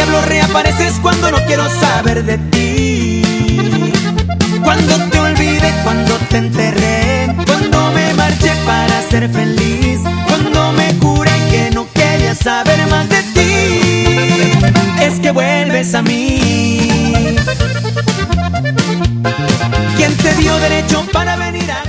hablo reapareces cuando no quiero saber de ti. Cuando te olvidé, cuando te enterré, cuando me marché para ser feliz, cuando me juré que no quería saber más de ti, es que vuelves a mí. ¿Quién te dio derecho para venir a